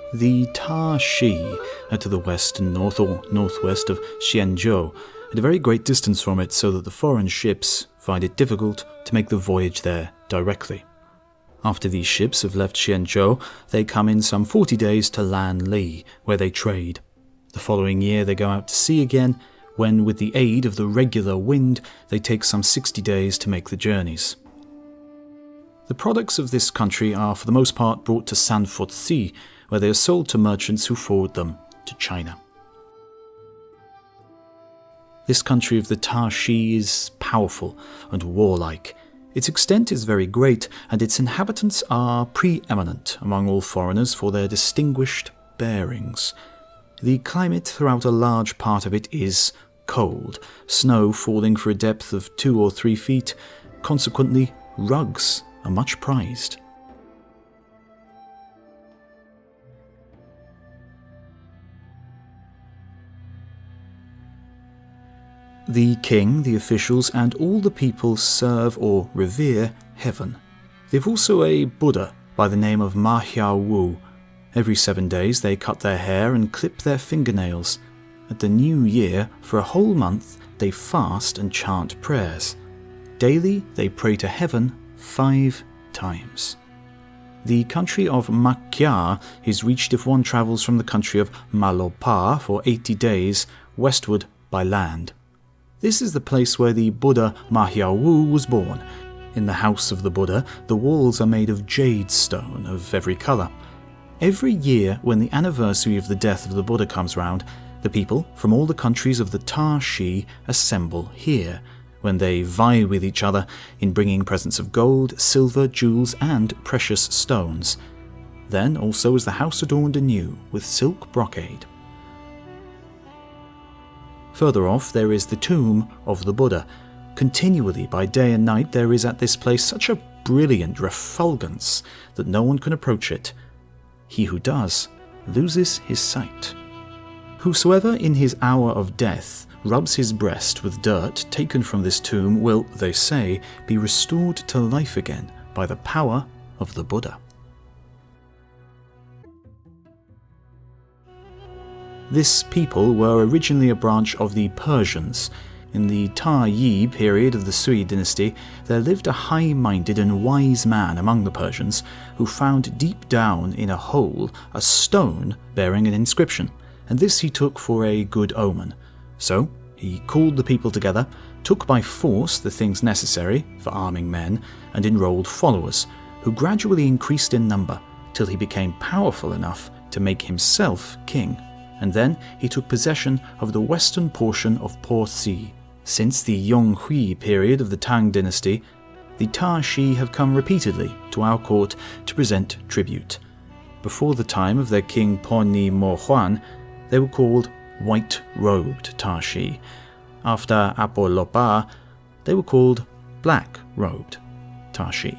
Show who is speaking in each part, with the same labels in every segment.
Speaker 1: The Ta Shi are to the west and north or northwest of Xianzhou, at a very great distance from it, so that the foreign ships find it difficult to make the voyage there directly. After these ships have left Xianzhou, they come in some 40 days to Lanli, where they trade. The following year they go out to sea again, when with the aid of the regular wind they take some 60 days to make the journeys. The products of this country are for the most part brought to Sanfotsi, where they are sold to merchants who forward them to China. This country of the Ta Shi is powerful and warlike. Its extent is very great, and its inhabitants are preeminent among all foreigners for their distinguished bearings. The climate throughout a large part of it is cold, snow falling for a depth of 2 or 3 feet. Consequently, rugs are much prized. The king, the officials, and all the people serve or revere heaven. They've also a Buddha by the name of Ma Xiao Wu. Every 7 days they cut their hair and clip their fingernails. At the new year, for a whole month, they fast and chant prayers. Daily they pray to heaven 5 times. The country of Makya is reached if one travels from the country of Malopa for 80 days westward by land. This is the place where the Buddha Ma Xiao Wu was born. In the house of the Buddha, the walls are made of jade stone of every colour. Every year, when the anniversary of the death of the Buddha comes round, the people from all the countries of the Ta Shi assemble here, when they vie with each other in bringing presents of gold, silver, jewels, and precious stones. Then also is the house adorned anew with silk brocade. Further off there is the tomb of the Buddha. Continually, by day and night, there is at this place such a brilliant refulgence that no one can approach it. He who does loses his sight. Whosoever in his hour of death rubs his breast with dirt taken from this tomb will, they say, be restored to life again by the power of the Buddha. This people were originally a branch of the Persians. In the Ta Yi period of the Sui dynasty, there lived a high-minded and wise man among the Persians who found deep down in a hole a stone bearing an inscription, and this he took for a good omen. So he called the people together, took by force the things necessary for arming men, and enrolled followers, who gradually increased in number till he became powerful enough to make himself king. And then he took possession of the western portion of Porsi. Since the Yonghui period of the Tang dynasty, the Ta Shi have come repeatedly to our court to present tribute. Before the time of their king Poni Mo Huan, they were called white-robed Ta Shi. After Apolopa, they were called black-robed Ta Shi.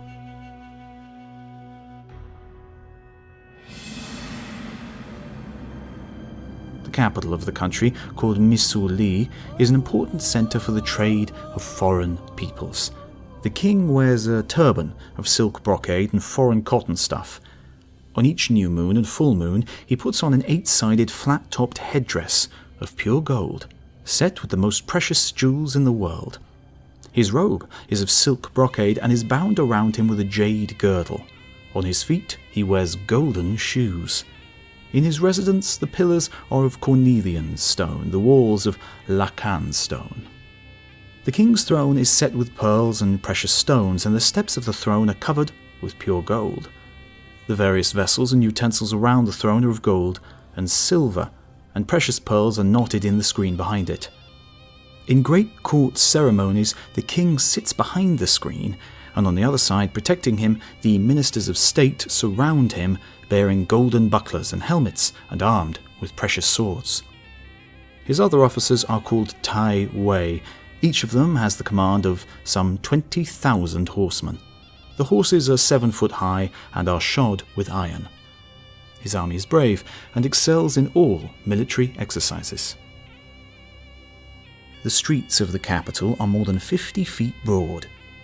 Speaker 1: The capital of the country, called Misuli, is an important centre for the trade of foreign peoples. The king wears a turban of silk brocade and foreign cotton stuff. On each new moon and full moon, he puts on an 8-sided flat-topped headdress of pure gold, set with the most precious jewels in the world. His robe is of silk brocade and is bound around him with a jade girdle. On his feet he wears golden shoes. In his residence the pillars are of cornelian stone, the walls of lacan stone. The king's throne is set with pearls and precious stones, and the steps of the throne are covered with pure gold. The various vessels and utensils around the throne are of gold and silver, and precious pearls are knotted in the screen behind it. In great court ceremonies, the king sits behind the screen, and on the other side, protecting him, the ministers of state surround him, bearing golden bucklers and helmets, and armed with precious swords. His other officers are called Tai Wei. Each of them has the command of some 20,000 horsemen. The horses are 7 foot high and are shod with iron. His army is brave and excels in all military exercises. The streets of the capital are more than 50 feet broad.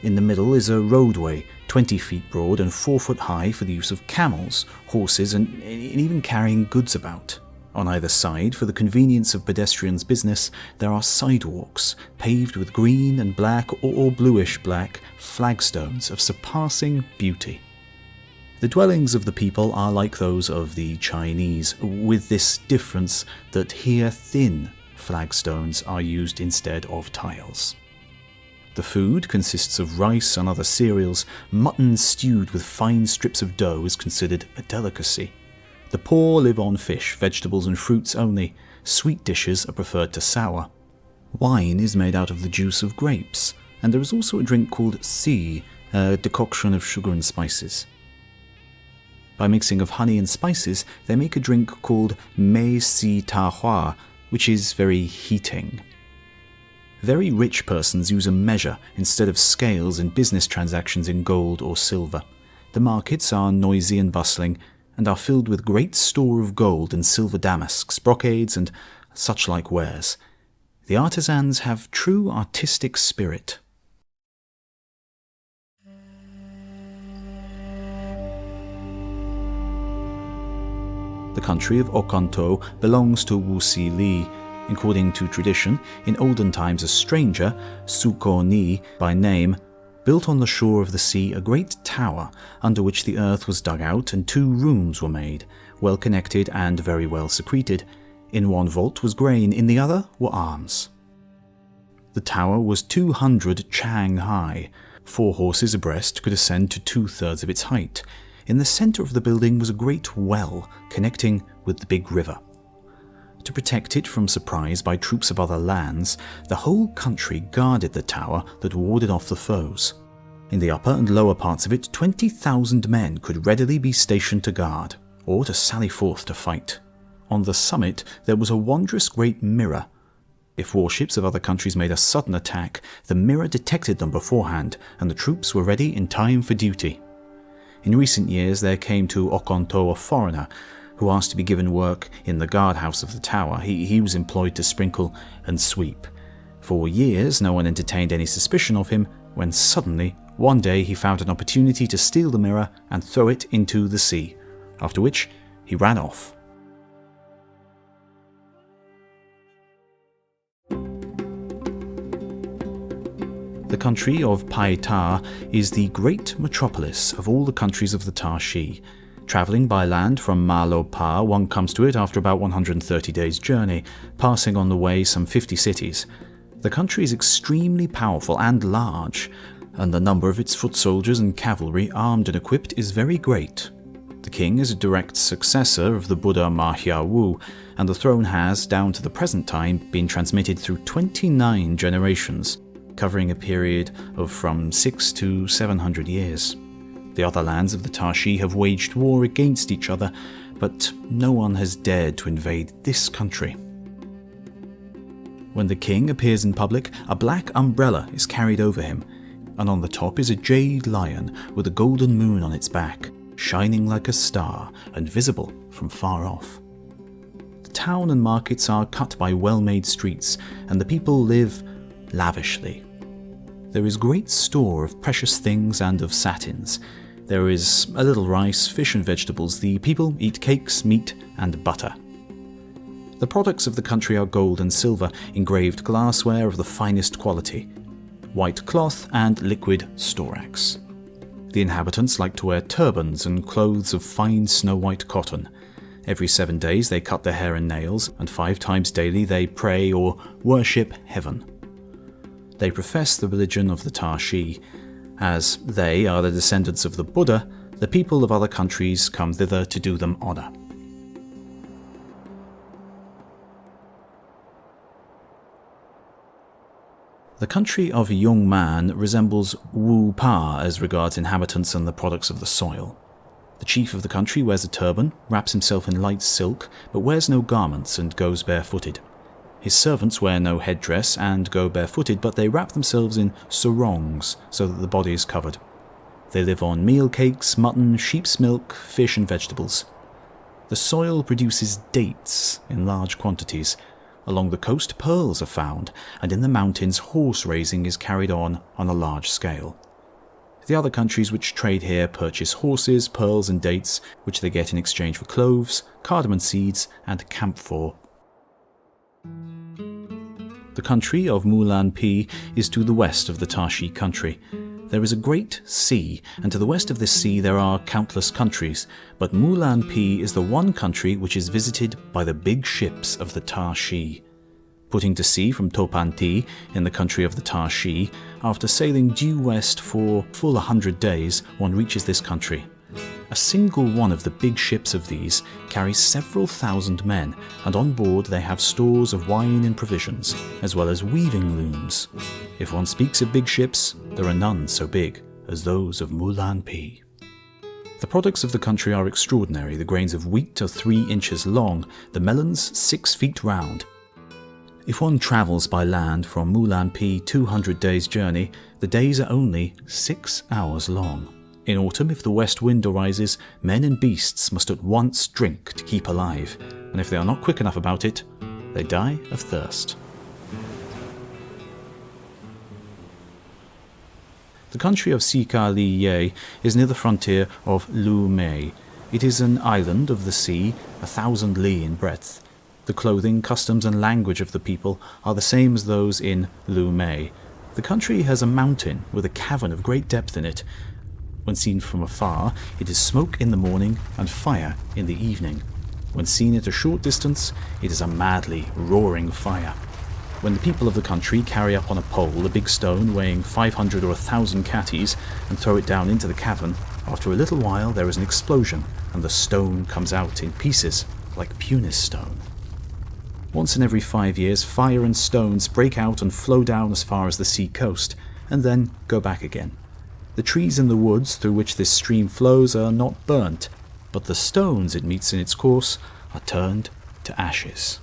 Speaker 1: In the middle is a roadway, 20 feet broad and 4 foot high for the use of camels, horses, and even carrying goods about. On either side, for the convenience of pedestrians' business, there are sidewalks, paved with green and black or bluish-black flagstones of surpassing beauty. The dwellings of the people are like those of the Chinese, with this difference that here thin flagstones are used instead of tiles. The food consists of rice and other cereals. Mutton stewed with fine strips of dough is considered a delicacy. The poor live on fish, vegetables and fruits only. Sweet dishes are preferred to sour. Wine is made out of the juice of grapes, and there is also a drink called si, a decoction of sugar and spices. By mixing of honey and spices, they make a drink called mei si ta hua, which is very heating. Very rich persons use a measure instead of scales in business transactions in gold or silver. The markets are noisy and bustling, and are filled with great store of gold and silver damasks, brocades, and such like wares. The artisans have true artistic spirit. The country of Okanto belongs to Wuxi Li. According to tradition, in olden times a stranger, Suko Ni by name, built on the shore of the sea a great tower under which the earth was dug out and 2 rooms were made, well connected and very well secreted. In one vault was grain, in the other were arms. The tower was 200 chang high. 4 horses abreast could ascend to 2/3 of its height. In the centre of the building was a great well connecting with the big river. To protect it from surprise by troops of other lands, the whole country guarded the tower that warded off the foes. In the upper and lower parts of it, 20,000 men could readily be stationed to guard, or to sally forth to fight. On the summit there was a wondrous great mirror. If warships of other countries made a sudden attack, the mirror detected them beforehand, and the troops were ready in time for duty. In recent years there came to Okanto a foreigner, who asked to be given work in the guardhouse of the tower. He was employed to sprinkle and sweep. For years no one entertained any suspicion of him, when suddenly, one day he found an opportunity to steal the mirror and throw it into the sea, after which he ran off. The country of Pai Ta is the great metropolis of all the countries of the Ta-Shi. Travelling by land from Ma Lo Pa, one comes to it after about 130 days' journey, passing on the way some 50 cities. The country is extremely powerful and large, and the number of its foot soldiers and cavalry armed and equipped is very great. The king is a direct successor of the Buddha Ma Hia-wu, and the throne has, down to the present time, been transmitted through 29 generations, covering a period of from 600 to 700 years. The other lands of the Ta-Shi have waged war against each other, but no one has dared to invade this country. When the king appears in public, a black umbrella is carried over him, and on the top is a jade lion with a golden moon on its back, shining like a star and visible from far off. The town and markets are cut by well-made streets, and the people live lavishly. There is great store of precious things and of satins. There is a little rice, fish and vegetables. The people eat cakes, meat and butter. The products of the country are gold and silver, engraved glassware of the finest quality, white cloth and liquid storax. The inhabitants like to wear turbans and clothes of fine snow-white cotton. Every 7 days they cut their hair and nails, and 5 times daily they pray or worship heaven. They profess the religion of the Ta-Shi. As they are the descendants of the Buddha, the people of other countries come thither to do them honor. The country of Yongman resembles Wu Pa as regards inhabitants and the products of the soil. The chief of the country wears a turban, wraps himself in light silk, but wears no garments and goes barefooted. His servants wear no headdress and go barefooted, but they wrap themselves in sarongs so that the body is covered. They live on meal cakes, mutton, sheep's milk, fish and vegetables. The soil produces dates in large quantities. Along the coast pearls are found, and in the mountains horse racing is carried on a large scale. The other countries which trade here purchase horses, pearls and dates, which they get in exchange for cloves, cardamom seeds and camphor. The country of Mulan-pi is to the west of the Tashi country. There is a great sea, and to the west of this sea there are countless countries, but Mulan-pi is the one country which is visited by the big ships of the Tashi. Putting to sea from Topanti, in the country of the Tashi, after sailing due west for full 100 days, one reaches this country. A single one of the big ships of these carries several thousand men, and on board they have stores of wine and provisions, as well as weaving looms. If one speaks of big ships, there are none so big as those of Mulan-pi. The products of the country are extraordinary. The grains of wheat are 3 inches long, the melons 6 feet round. If one travels by land from Mulan-pi 200 days' journey, the days are only 6 hours long. In autumn, if the west wind arises, men and beasts must at once drink to keep alive, and if they are not quick enough about it, they die of thirst. The country of Sika-li-ye is near the frontier of Lu-mei. It is an island of the sea, 1,000 li in breadth. The clothing, customs and language of the people are the same as those in Lu-mei. The country has a mountain with a cavern of great depth in it. When seen from afar, it is smoke in the morning and fire in the evening. When seen at a short distance, it is a madly roaring fire. When the people of the country carry up on a pole a big stone weighing 500 or 1,000 catties and throw it down into the cavern, after a little while there is an explosion and the stone comes out in pieces like pumice stone. Once in every 5 years, fire and stones break out and flow down as far as the sea coast, and then go back again. The trees in the woods through which this stream flows are not burnt, but the stones it meets in its course are turned to ashes.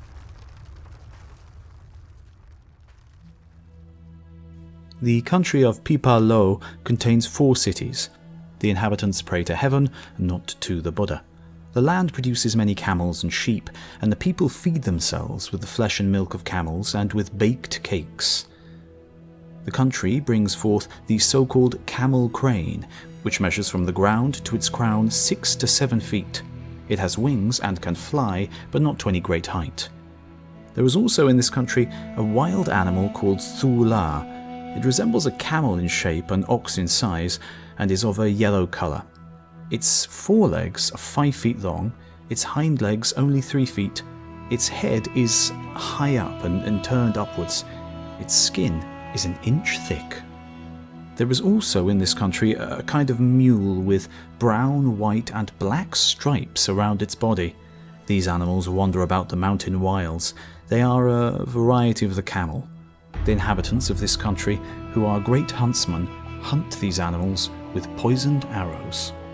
Speaker 1: The country of Pipa-lo contains 4 cities. The inhabitants pray to heaven, not to the Buddha. The land produces many camels and sheep, and the people feed themselves with the flesh and milk of camels and with baked cakes. The country brings forth the so-called camel crane, which measures from the ground to its crown 6 to 7 feet. It has wings and can fly, but not to any great height. There is also in this country a wild animal called Thula. It resembles a camel in shape and ox in size, and is of a yellow colour. Its forelegs are 5 feet long, its hind legs only 3 feet. Its head is high up and turned upwards. Its skin is an inch thick. There is also in this country a kind of mule with brown, white and black stripes around its body. These animals wander about the mountain wilds. They are a variety of the camel. The inhabitants of this country, who are great huntsmen, hunt these animals with poisoned arrows.